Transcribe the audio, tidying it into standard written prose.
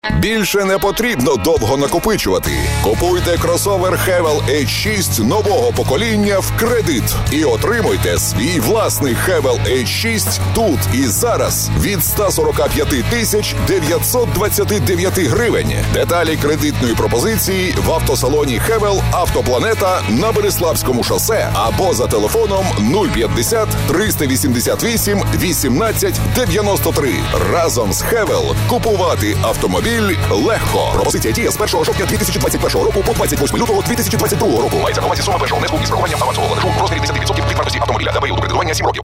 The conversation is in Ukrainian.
Більше не потрібно довго накопичувати. Купуйте кросовер Хевел H6 нового покоління в кредит і отримуйте свій власний Хевел H6 тут і зараз від 145 929 гривень. Деталі кредитної пропозиції в автосалоні Хевел Автопланета на Бериславському шосе або за телефоном 050 388 18 93. Разом з Хевел купувати автомобіль легко. Пропозиція діє з 1 жовтня 2021 року по 28 лютого 2022 року. Мається на увазі сума першого внеску із врахуванням авансового платежу в розмірі 10% від вартості автомобіля та періоду кредитування 7 років.